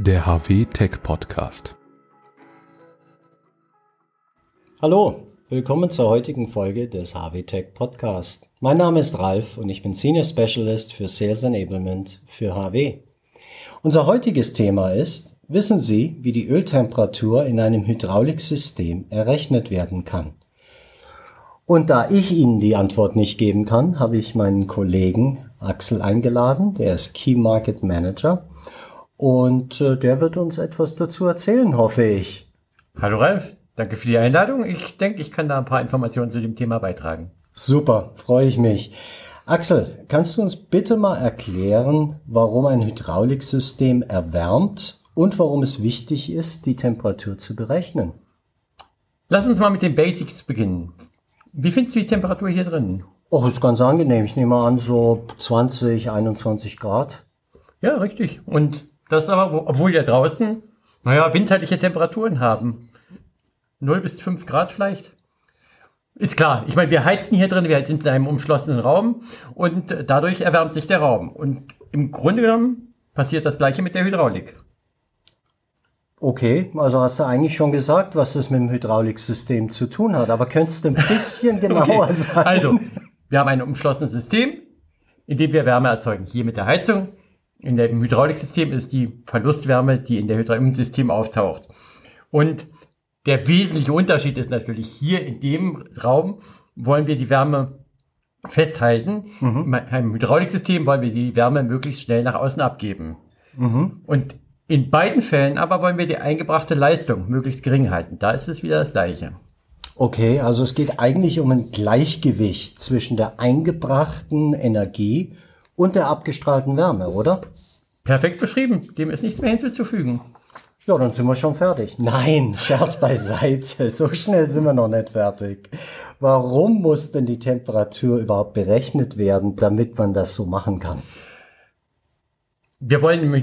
Der HW Tech Podcast. Hallo, willkommen zur heutigen Folge des HW Tech Podcast. Mein Name ist Ralf und ich bin Senior Specialist für Sales Enablement für HW. Unser heutiges Thema ist: Wissen Sie, wie die Öltemperatur in einem Hydrauliksystem errechnet werden kann? Und da ich Ihnen die Antwort nicht geben kann, habe ich meinen Kollegen Axel eingeladen. Der ist Key Market Manager und der wird uns etwas dazu erzählen, hoffe ich. Hallo Ralf, danke für die Einladung. Ich denke, ich kann da ein paar Informationen zu dem Thema beitragen. Super, freue ich mich. Axel, kannst du uns bitte mal erklären, warum ein Hydrauliksystem erwärmt und warum es wichtig ist, die Temperatur zu berechnen? Lass uns mal mit den Basics beginnen. Wie findest du die Temperatur hier drin? Oh, ist ganz angenehm. Ich nehme an, so 20, 21 Grad. Ja, richtig. Und das aber, obwohl wir draußen, winterliche Temperaturen haben. 0 bis 5 Grad vielleicht. Ist klar. Ich meine, wir heizen hier drin, wir sind in einem umschlossenen Raum und dadurch erwärmt sich der Raum. Und im Grunde genommen passiert das Gleiche mit der Hydraulik. Okay, also hast du eigentlich schon gesagt, was das mit dem Hydrauliksystem zu tun hat, aber könntest du ein bisschen genauer sagen? Also, wir haben ein umschlossenes System, in dem wir Wärme erzeugen. Hier mit der Heizung. In dem Hydrauliksystem ist die Verlustwärme, die im System auftaucht. Und der wesentliche Unterschied ist natürlich, hier in dem Raum wollen wir die Wärme festhalten. In einem Hydrauliksystem wollen wir die Wärme möglichst schnell nach außen abgeben. Und in beiden Fällen aber wollen wir die eingebrachte Leistung möglichst gering halten. Da ist es wieder das Gleiche. Okay, also es geht eigentlich um ein Gleichgewicht zwischen der eingebrachten Energie und der abgestrahlten Wärme, oder? Perfekt beschrieben. Dem ist nichts mehr hinzuzufügen. Ja, dann sind wir schon fertig. Nein, Scherz beiseite. So schnell sind wir noch nicht fertig. Warum muss denn die Temperatur überhaupt berechnet werden, damit man das so machen kann? Wir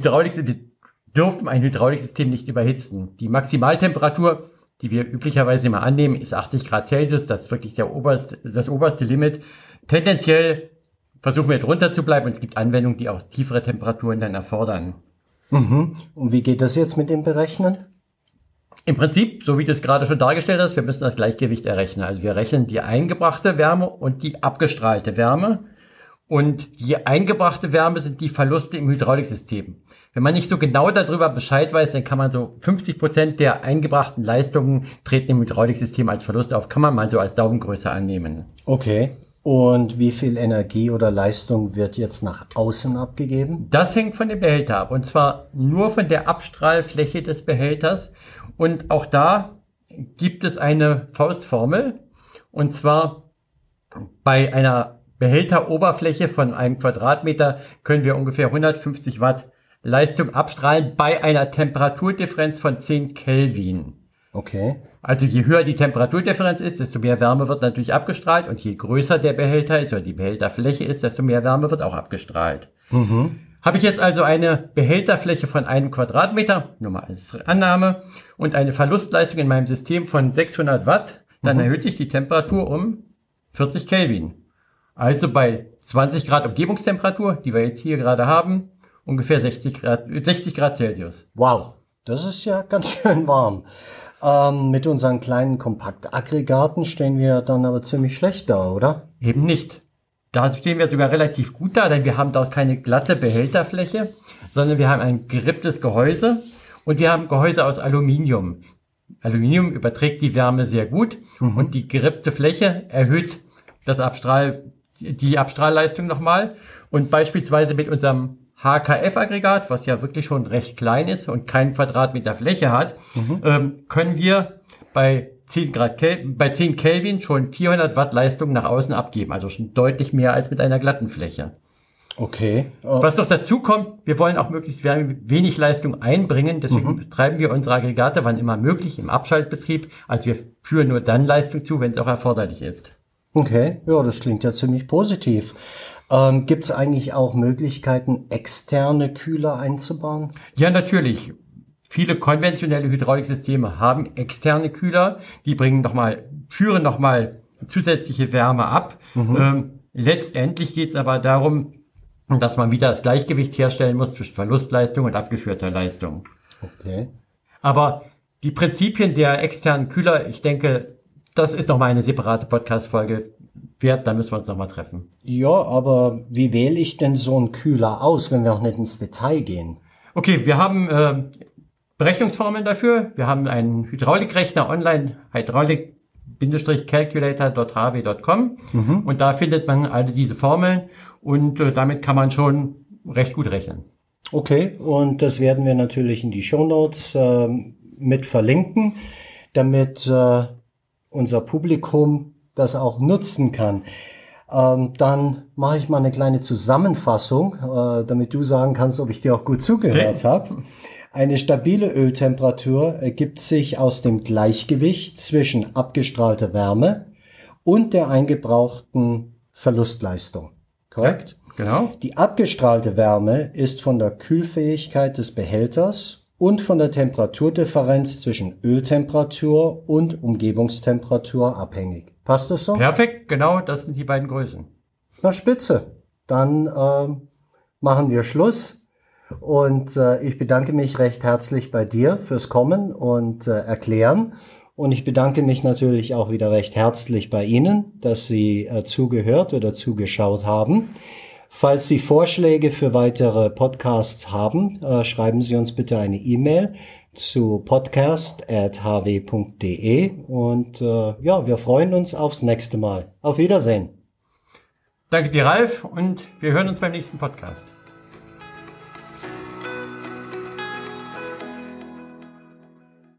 dürfen ein Hydrauliksystem nicht überhitzen. Die Maximaltemperatur, die wir üblicherweise immer annehmen, ist 80 Grad Celsius. Das ist wirklich das oberste Limit. Tendenziell versuchen wir drunter zu bleiben und es gibt Anwendungen, die auch tiefere Temperaturen dann erfordern. Und wie geht das jetzt mit dem Berechnen? Im Prinzip, so wie du es gerade schon dargestellt hast, wir müssen das Gleichgewicht errechnen. Also wir rechnen die eingebrachte Wärme und die abgestrahlte Wärme. Und die eingebrachte Wärme sind die Verluste im Hydrauliksystem. Wenn man nicht so genau darüber Bescheid weiß, dann kann man so 50% der eingebrachten Leistungen treten im Hydrauliksystem als Verlust auf. Kann man mal so als Daumengröße annehmen. Okay. Und wie viel Energie oder Leistung wird jetzt nach außen abgegeben? Das hängt von dem Behälter ab. Und zwar nur von der Abstrahlfläche des Behälters. Und auch da gibt es eine Faustformel. Und zwar bei einer Behälteroberfläche von einem Quadratmeter können wir ungefähr 150 Watt Leistung abstrahlen bei einer Temperaturdifferenz von 10 Kelvin. Okay. Also je höher die Temperaturdifferenz ist, desto mehr Wärme wird natürlich abgestrahlt und je größer der Behälter ist oder die Behälterfläche ist, desto mehr Wärme wird auch abgestrahlt. Habe ich jetzt also eine Behälterfläche von 1 Quadratmeter, nur mal als Annahme, und eine Verlustleistung in meinem System von 600 Watt, dann erhöht sich die Temperatur um 40 Kelvin. Also bei 20 Grad Umgebungstemperatur, die wir jetzt hier gerade haben, ungefähr 60 Grad Celsius. Wow, das ist ja ganz schön warm. Mit unseren kleinen Kompaktaggregaten stehen wir dann aber ziemlich schlecht da, oder? Eben nicht. Da stehen wir sogar relativ gut da, denn wir haben dort keine glatte Behälterfläche, sondern wir haben ein geripptes Gehäuse und wir haben Gehäuse aus Aluminium. Aluminium überträgt die Wärme sehr gut und die gerippte Fläche erhöht die Abstrahlleistung nochmal. Und beispielsweise mit unserem HKF-Aggregat, was ja wirklich schon recht klein ist und keinen Quadratmeter Fläche hat, können wir bei 10 Kelvin schon 400 Watt Leistung nach außen abgeben. Also schon deutlich mehr als mit einer glatten Fläche. Okay. Was noch dazu kommt, wir wollen auch möglichst wenig Leistung einbringen. Deswegen betreiben wir unsere Aggregate, wann immer möglich, im Abschaltbetrieb. Also wir führen nur dann Leistung zu, wenn es auch erforderlich ist. Okay, ja, das klingt ja ziemlich positiv. Gibt es eigentlich auch Möglichkeiten, externe Kühler einzubauen? Ja, natürlich. Viele konventionelle Hydrauliksysteme haben externe Kühler, die führen nochmal zusätzliche Wärme ab. Letztendlich geht es aber darum, dass man wieder das Gleichgewicht herstellen muss zwischen Verlustleistung und abgeführter Leistung. Okay. Aber die Prinzipien der externen Kühler, ich denke, das ist nochmal eine separate Podcast-Folge wert, da müssen wir uns nochmal treffen. Ja, aber wie wähle ich denn so einen Kühler aus, wenn wir auch nicht ins Detail gehen? Okay, wir haben Berechnungsformeln dafür. Wir haben einen Hydraulikrechner online, hydraulik-calculator.hw.com und da findet man alle diese Formeln und damit kann man schon recht gut rechnen. Okay, und das werden wir natürlich in die Shownotes mit verlinken, damit unser Publikum das auch nutzen kann. Dann mache ich mal eine kleine Zusammenfassung, damit du sagen kannst, ob ich dir auch gut zugehört habe. Eine stabile Öltemperatur ergibt sich aus dem Gleichgewicht zwischen abgestrahlter Wärme und der eingebrauchten Verlustleistung. Korrekt? Ja, genau. Die abgestrahlte Wärme ist von der Kühlfähigkeit des Behälters und von der Temperaturdifferenz zwischen Öltemperatur und Umgebungstemperatur abhängig. Passt das so? Perfekt, genau, das sind die beiden Größen. Na, spitze. Dann machen wir Schluss. Und ich bedanke mich recht herzlich bei dir fürs Kommen und Erklären. Und ich bedanke mich natürlich auch wieder recht herzlich bei Ihnen, dass Sie zugehört oder zugeschaut haben. Falls Sie Vorschläge für weitere Podcasts haben, schreiben Sie uns bitte eine E-Mail zu podcast@hw.de und ja, wir freuen uns aufs nächste Mal. Auf Wiedersehen. Danke dir, Ralf, und wir hören uns beim nächsten Podcast.